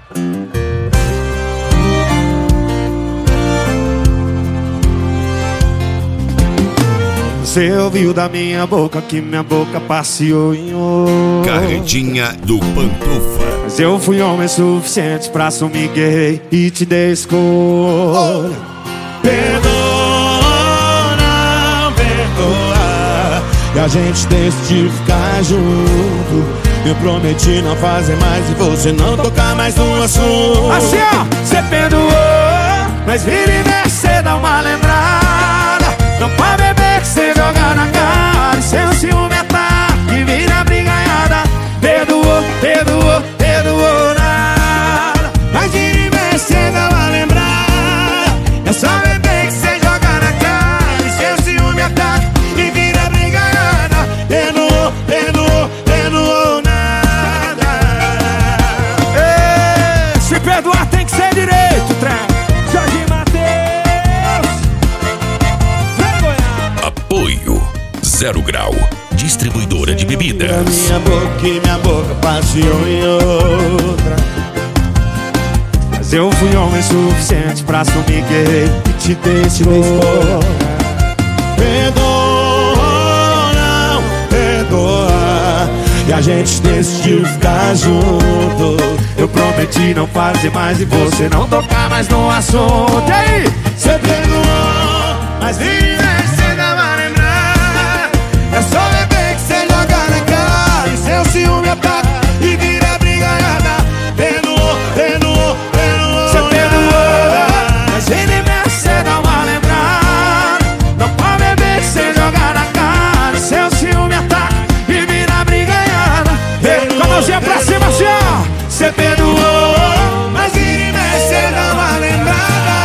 Você ouviu da minha boca que minha boca passeou em outra. Carretinha do Pantufa. Mas eu fui homem suficiente pra assumir que errei e te dei escolha. Perdoa, não perdoa, e a gente decidiu ficar junto. Eu prometi não fazer mais e você não tocar mais no assunto. Assim ó, você perdoou, mas vira e mexe, cê dá uma lembrada. Não pode beber que cê joga na cara, e seu ciúme ataca e vira brigaiada. Perdoou, perdoou, perdoou nada, mas vira e mexe, cê dá uma lembrada. É só beber que cê joga na cara, e seu ciúme ataca e vira brigaiada. Perdoou, perdoou, perdoou nada. Ei, se perdoar tem que ser direito, trem. Jorge Mateus. Apoio 0 Grau, distribuidora de bebidas. Minha boca e minha boca passeou em outra. Mas eu fui homem suficiente pra assumir que errei e te dei escolha. Perdoa, não perdoa, e a gente decidiu ficar junto. Eu prometi não fazer mais e você não tocar mais no assunto. E aí, cê perdoou, mas vira e mexe, cê dá uma lembrada. É só beber que cê joga na cara, e seu ciúme ataca e vira brigaiada. Perdoou, perdoou, perdoou. Cê perdoou, mas vira e mexe, cê dá uma lembrada. Não pode beber que cê joga na cara, e seu ciúme ataca e vira brigaiada. Com a mãozinha pra cima, assim ó. Cê perdoou, mas vira e mexe, cê dá uma lembrada.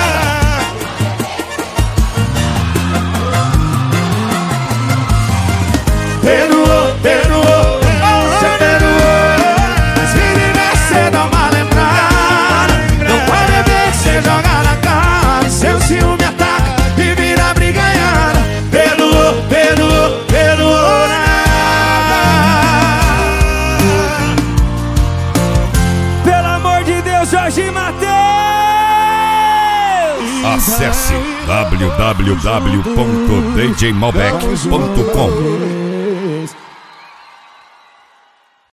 Perdoou, perdoou, cê perdoou, mas vira e mexe, cê dá uma lembrada. Não pode beber que cê joga na cara, e seu ciúme ataca e vira brigaiada. Perdoou, perdoou, perdoou nada. Pelo amor de Deus, Jorge Mateus. Acesse www.djmalbec.com.